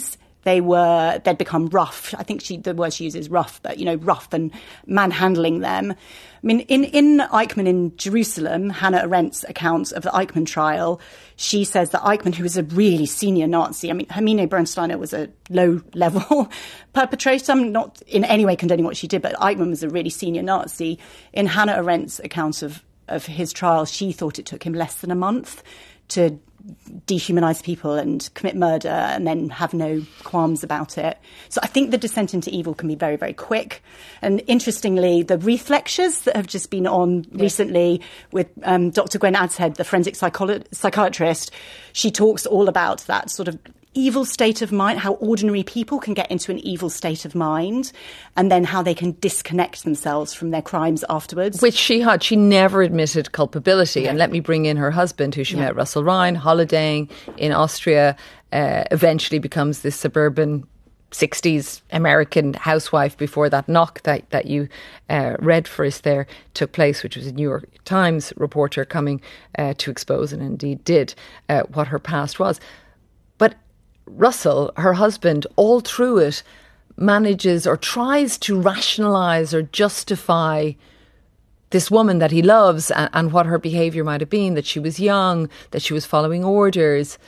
they were, they'd become rough. I think she, the word she uses rough, but, you know, rough and manhandling them. I mean, in, in Eichmann in Jerusalem, Hannah Arendt's account of the Eichmann trial, she says that Eichmann, who was a really senior Nazi, I mean, Hermine Bernsteiner was a low-level perpetrator. I'm not in any way condoning what she did, but Eichmann was a really senior Nazi. In Hannah Arendt's account of, of his trial, she thought it took him less than a month to dehumanise people and commit murder and then have no qualms about it. So I think the descent into evil can be very, very quick. And interestingly, the Reith lectures that have just been on yeah. recently with um, Doctor Gwen Adshead, the forensic psycholo- psychiatrist, she talks all about that sort of evil state of mind, how ordinary people can get into an evil state of mind, and then how they can disconnect themselves from their crimes afterwards. Which she had. She never admitted culpability. Yeah. And let me bring in her husband, who she yeah. met, Russell Ryan, holidaying in Austria, uh, eventually becomes this suburban sixties American housewife before that knock that, that you uh, read for us there took place, which was a New York Times reporter coming uh, to expose, and indeed did, uh, what her past was. But Russell, her husband, all through it manages or tries to rationalise or justify this woman that he loves and, and what her behaviour might have been, that she was young, that she was following orders.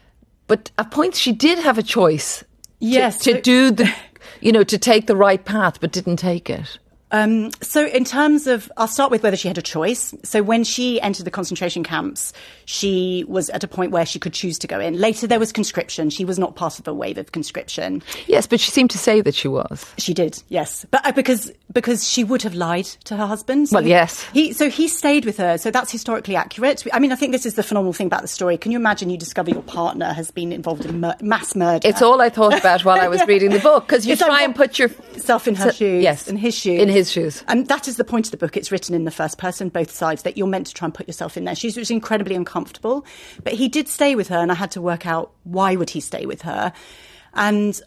But at points she did have a choice yes, to, to so- do the, you know, to take the right path, but didn't take it. Um, so in terms of, I'll start with whether she had a choice. So when she entered the concentration camps, she was at a point where she could choose to go in. Later there was conscription. She was not part of a wave of conscription. Yes, but she seemed to say that she was. She did, yes. But uh, because because she would have lied to her husband. So well, yes. He, so he stayed with her. So that's historically accurate. I mean, I think this is the phenomenal thing about the story. Can you imagine you discover your partner has been involved in mur- mass murder? It's all I thought about while I was yeah. reading the book, because you it's try like, and put yourself in her so, shoes. Yes. In his shoes. In his shoes. And that is the point of the book. It's written in the first person, both sides, that you're meant to try and put yourself in there. She was incredibly uncomfortable, but he did stay with her, and I had to work out why would he stay with her. And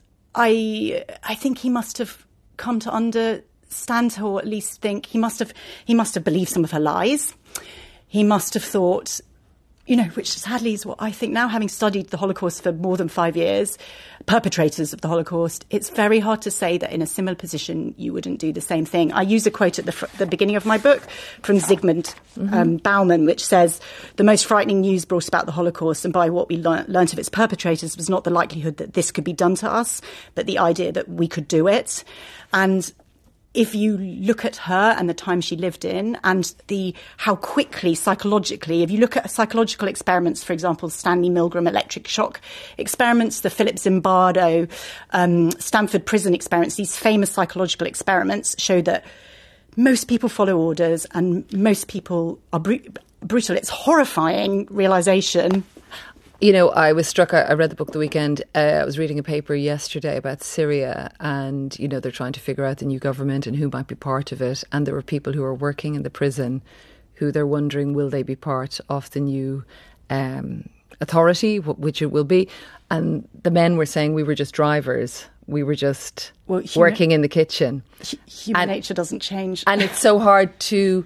I, I think he must have come to understand her, or at least think he must have, he must have believed some of her lies. He must have thought, you know, which sadly is what I think now, having studied the Holocaust for more than five years, perpetrators of the Holocaust, it's very hard to say that in a similar position you wouldn't do the same thing. I use a quote at the, fr- the beginning of my book from Zygmunt mm-hmm. um, Bauman, which says, "The most frightening news brought about the Holocaust and by what we lear- learnt of its perpetrators was not the likelihood that this could be done to us, but the idea that we could do it." And if you look at her and the time she lived in, and the how quickly psychologically, if you look at psychological experiments, for example, Stanley Milgram electric shock experiments, the Philip Zimbardo um, Stanford prison experiments, these famous psychological experiments show that most people follow orders and most people are br- brutal. It's horrifying realisation. You know, I was struck, I read the book the weekend, uh, I was reading a paper yesterday about Syria, and, you know, they're trying to figure out the new government and who might be part of it. And there were people who are working in the prison who they're wondering, will they be part of the new um, authority, which it will be. And the men were saying we were just drivers. We were just well, human, working in the kitchen. Human and, nature doesn't change. And it's so hard to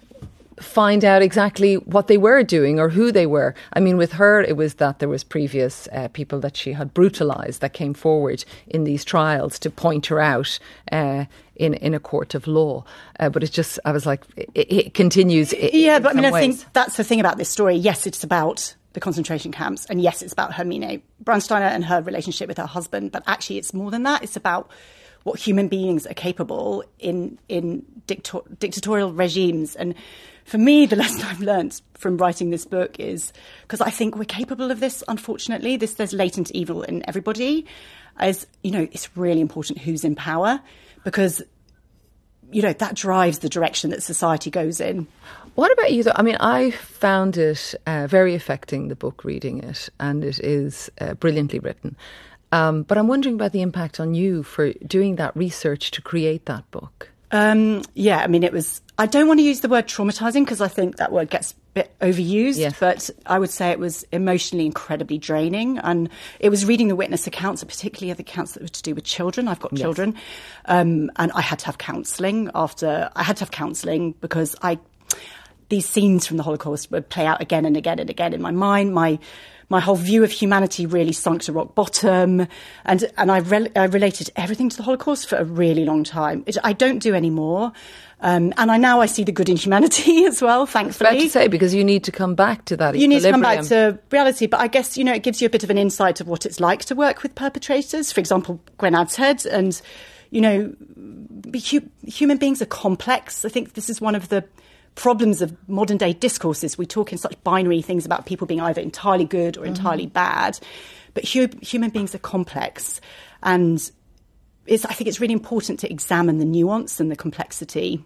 find out exactly what they were doing or who they were. I mean, with her, it was that there was previous uh, people that she had brutalised that came forward in these trials to point her out uh, in in a court of law. Uh, but it's just, I was like, it, it continues. In, yeah, but I mean, ways. I think that's the thing about this story. Yes, it's about the concentration camps, and yes, it's about Hermine Bernsteiner and her relationship with her husband. But actually, it's more than that. It's about what human beings are capable in in dictator- dictatorial regimes. And for me, the lesson I've learned from writing this book is, because I think we're capable of this, unfortunately, this there's latent evil in everybody, is, you know, it's really important who's in power, because, you know, that drives the direction that society goes in. What about you, though? I mean, I found it uh, very affecting, the book, reading it, and it is uh, brilliantly written. Um, but I'm wondering about the impact on you for doing that research to create that book. Um, yeah, I mean, it was, I don't want to use the word traumatising because I think that word gets a bit overused, yes. But I would say it was emotionally incredibly draining. And it was reading the witness accounts, particularly the accounts that were to do with children. I've got yes. children. Um, and I had to have counselling after, I had to have counselling because I, these scenes from the Holocaust would play out again and again and again in my mind. My my whole view of humanity really sunk to rock bottom. And, and I, re- I related everything to the Holocaust for a really long time. It, I don't do anymore. Um, and I now I see the good in humanity as well, thankfully. I was about to say, because you need to come back to that You equilibrium. need to come back to reality. But I guess, you know, it gives you a bit of an insight of what it's like to work with perpetrators. For example, Gwen Adshead. And, you know, hu- human beings are complex. I think this is one of the problems of modern day discourses. We talk in such binary things about people being either entirely good or mm-hmm. entirely bad. But hu- human beings are complex. And It's, I think it's really important to examine the nuance and the complexity.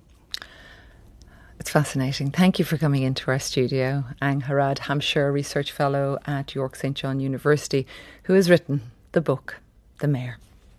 It's fascinating. Thank you for coming into our studio. Ang Harad, Hampshire Research Fellow at York Saint John University, who has written the book, The Mayor.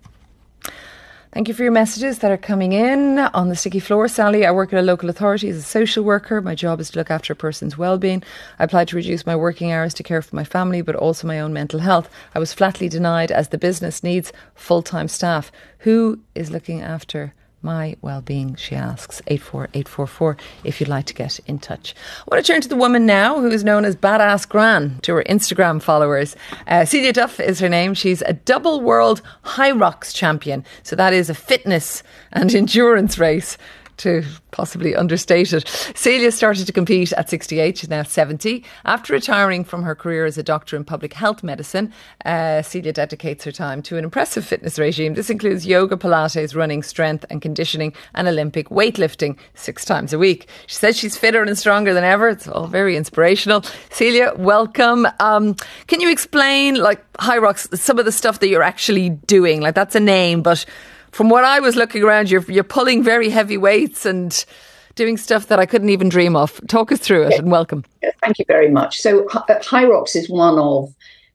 Thank you for your messages that are coming in on the sticky floor. Sally, I work at a local authority as a social worker. My job is to look after a person's well-being. I applied to reduce my working hours to care for my family, but also my own mental health. I was flatly denied as the business needs full-time staff. Who is looking after my well-being, she asks. eight four eight four four if you'd like to get in touch. I want to turn to the woman now who is known as Badass Gran to her Instagram followers. Uh, Celia Duff is her name. She's a double world High Rocks champion. So that is a fitness and endurance race, to possibly understate it. Celia started to compete at sixty-eight. She's now seventy. After retiring from her career as a doctor in public health medicine, uh, Celia dedicates her time to an impressive fitness regime. This includes yoga, Pilates, running, strength and conditioning, and Olympic weightlifting six times a week. She says she's fitter and stronger than ever. It's all very inspirational. Celia, welcome. Um, can you explain, like, High Rocks, some of the stuff that you're actually doing? Like, that's a name, but from what I was looking around, you're you're pulling very heavy weights and doing stuff that I couldn't even dream of. Talk us through it, yeah. And welcome. Yeah, thank you very much. So High Rocks is one of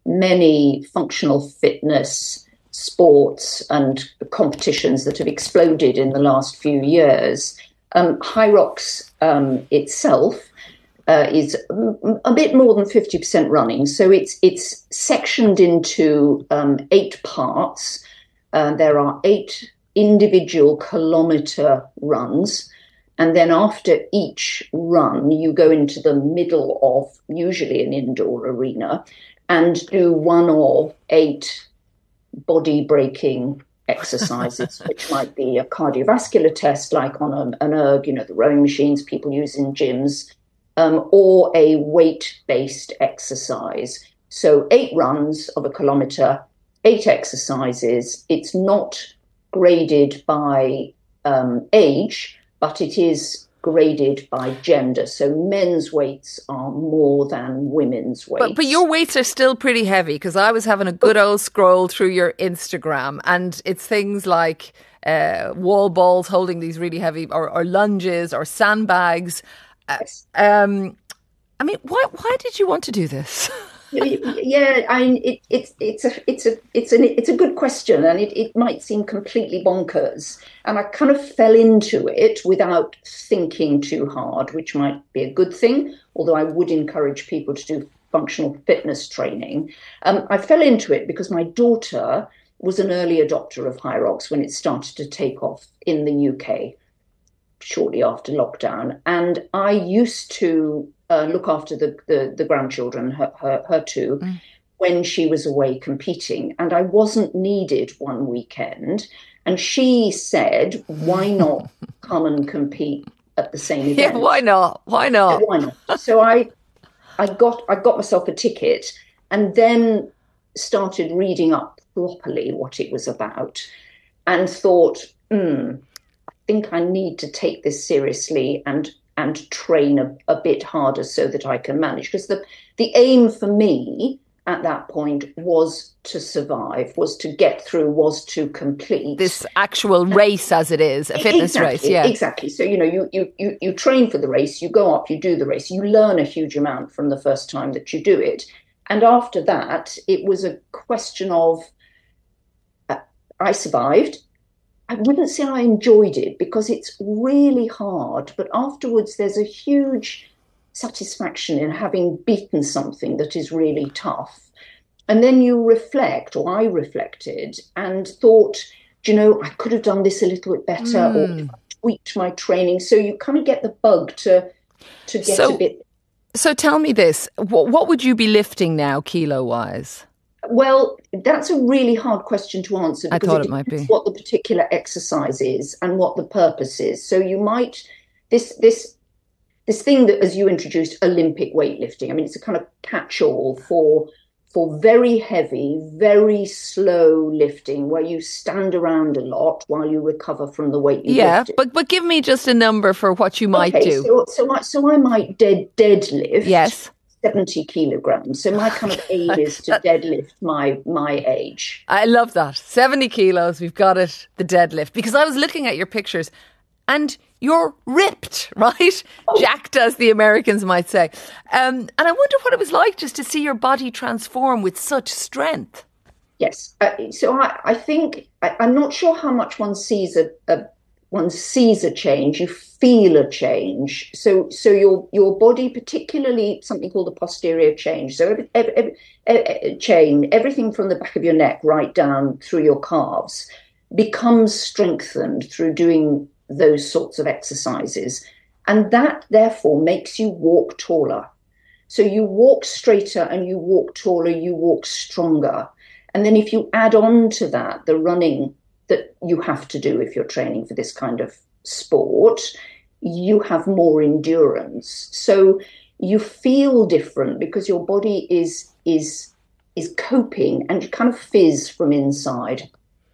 many functional fitness sports and competitions that have exploded in the last few years. Um, High Rocks um, itself uh, is a bit more than fifty percent running. So it's, it's sectioned into um, eight parts. Uh, there are eight individual kilometre runs, and then after each run, you go into the middle of usually an indoor arena and do one of eight body-breaking exercises, which might be a cardiovascular test, like on a, an erg, you know, the rowing machines people use in gyms, um, or a weight-based exercise. So eight runs of a kilometre, eight exercises. It's not graded by um, age, but it is graded by gender. So men's weights are more than women's weights. But, but your weights are still pretty heavy, because I was having a good old scroll through your Instagram, and it's things like uh, wall balls holding these really heavy, or, or lunges, or sandbags. Yes. Um, I mean, why why did you want to do this? Yeah, I mean, it, it, it's a it's a it's an it's a good question, and it, it might seem completely bonkers. And I kind of fell into it without thinking too hard, which might be a good thing. Although I would encourage people to do functional fitness training. Um, I fell into it because my daughter was an early adopter of High Rocks when it started to take off in the U K shortly after lockdown, and I used to Uh, look after the, the, the grandchildren, her, her, her two, mm. when she was away competing. And I wasn't needed one weekend. And she said, why not come and compete at the same event? Yeah, why not? Why not? Yeah, why not? So I I got I got myself a ticket and then started reading up properly what it was about and thought, hmm, I think I need to take this seriously and and train a, a bit harder so that I can manage. Because the, the aim for me at that point was to survive, was to get through, was to complete. This actual race as it is, a fitness exactly, race, yeah. Exactly. So, you know, you, you, you, you train for the race, you go up, you do the race, you learn a huge amount from the first time that you do it. And after that, it was a question of, uh, I survived. I wouldn't say I enjoyed it because it's really hard, but afterwards there's a huge satisfaction in having beaten something that is really tough. And then you reflect, or I reflected, and thought, do you know, I could have done this a little bit better, mm. or tweaked my training. So you kind of get the bug to to get so, a bit So tell me this, what, what would you be lifting now, kilo-wise? Well, that's a really hard question to answer because I thought it, it might be what the particular exercise is and what the purpose is. So you might, this this this thing that, as you introduced, Olympic weightlifting, I mean, it's a kind of catch-all for for very heavy, very slow lifting where you stand around a lot while you recover from the weight you yeah, lifted. but but give me just a number for what you might okay, do. So, so, I, so I might dead deadlift. Yes. seventy kilograms. So my kind of aim is to deadlift my my age. I love that. seventy kilos, we've got it, the deadlift. Because I was looking at your pictures and you're ripped, right? Oh. Jacked, as the Americans might say. Um, and I wonder what it was like just to see your body transform with such strength. Yes. Uh, so I, I think, I, I'm not sure how much one sees a, a one sees a change, you feel a change. So so your your body, particularly something called the posterior change, so every, every, every, every, chain, everything from the back of your neck right down through your calves becomes strengthened through doing those sorts of exercises. And that, therefore, makes you walk taller. So you walk straighter and you walk taller, you walk stronger. And then if you add on to that the running that you have to do if you're training for this kind of sport, you have more endurance. So you feel different because your body is is is coping and you kind of fizz from inside.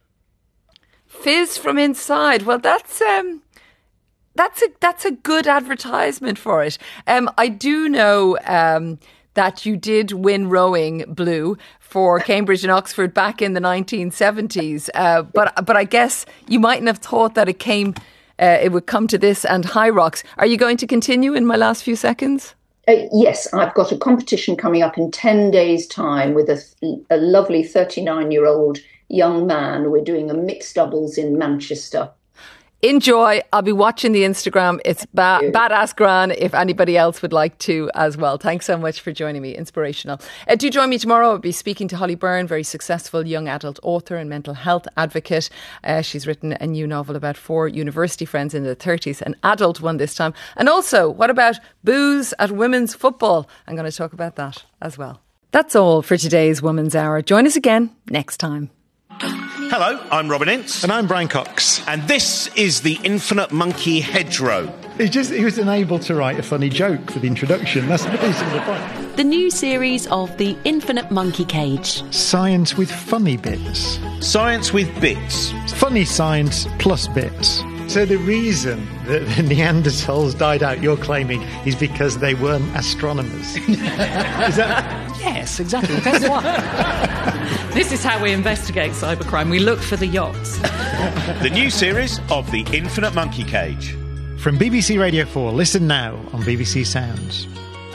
Fizz from inside. Well, that's um that's a that's a good advertisement for it. Um I do know um that you did win rowing blue for Cambridge and Oxford back in the nineteen seventies. Uh, but but I guess you mightn't have thought that it came, uh, it would come to this and Hyrox. Are you going to continue in my last few seconds? Uh, yes, I've got a competition coming up in ten days' time with a, a lovely thirty-nine-year-old young man. We're doing a mixed doubles in Manchester. Enjoy. I'll be watching the Instagram. It's ba- badass gran if anybody else would like to as well. Thanks so much for joining me. Inspirational. Uh, do join me tomorrow. I'll be speaking to Holly Byrne, very successful young adult author and mental health advocate. Uh, she's written a new novel about four university friends in their thirties, an adult one this time. And also, what about booze at women's football? I'm going to talk about that as well. That's all for today's Woman's Hour. Join us again next time. Hello, I'm Robin Ince. And I'm Brian Cox. And this is the Infinite Monkey Hedgerow. He just he was unable to write a funny joke for the introduction. That's basically the point. The new series of the Infinite Monkey Cage. Science with funny bits. Science with bits. Funny science plus bits. So the reason that the Neanderthals died out, you're claiming, is because they weren't astronomers. Is that... Yes, exactly. That's why. This is how we investigate cybercrime. We look for the yachts. The new series of The Infinite Monkey Cage. From B B C Radio four, listen now on B B C Sounds.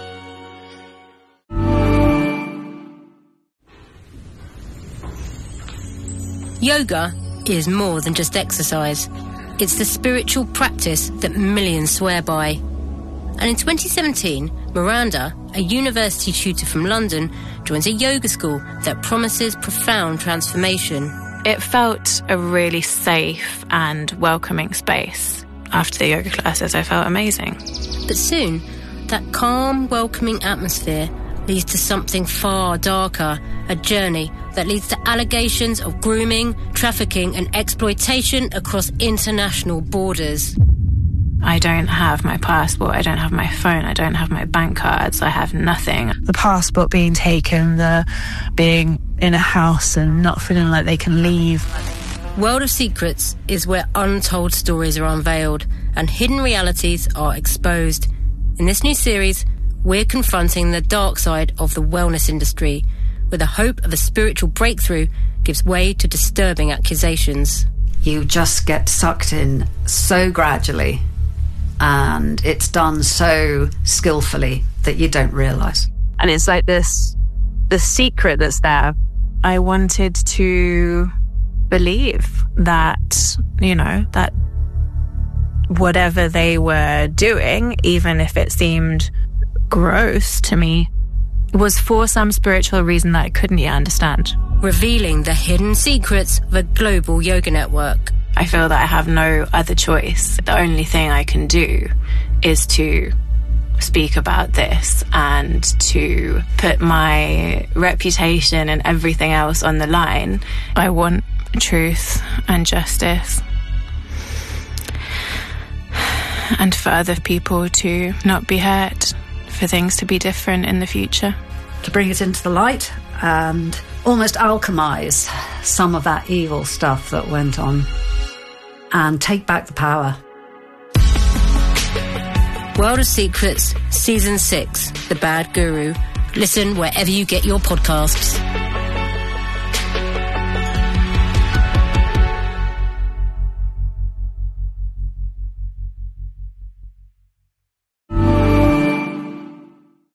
Yoga is more than just exercise. It's the spiritual practice that millions swear by. And in twenty seventeen, Miranda, a university tutor from London, joins a yoga school that promises profound transformation. It felt a really safe and welcoming space. After the yoga classes, I felt amazing. But soon, that calm, welcoming atmosphere leads to something far darker, a journey that leads to allegations of grooming, trafficking and exploitation across international borders. I don't have my passport, I don't have my phone, I don't have my bank cards, I have nothing. The passport being taken, the being in a house and not feeling like they can leave. World of Secrets is where untold stories are unveiled and hidden realities are exposed. In this new series, we're confronting the dark side of the wellness industry, where the hope of a spiritual breakthrough gives way to disturbing accusations. You just get sucked in so gradually, and it's done so skillfully that you don't realise. And it's like this, the secret that's there. I wanted to believe that, you know, that whatever they were doing, even if it seemed gross to me, was for some spiritual reason that I couldn't yet understand. Revealing the hidden secrets of a global yoga network. I feel that I have no other choice. The only thing I can do is to speak about this and to put my reputation and everything else on the line. I want truth and justice, and for other people to not be hurt, for things to be different in the future. To bring it into the light and almost alchemize some of that evil stuff that went on and take back the power. World of Secrets, Season six, The Bad Guru. Listen wherever you get your podcasts.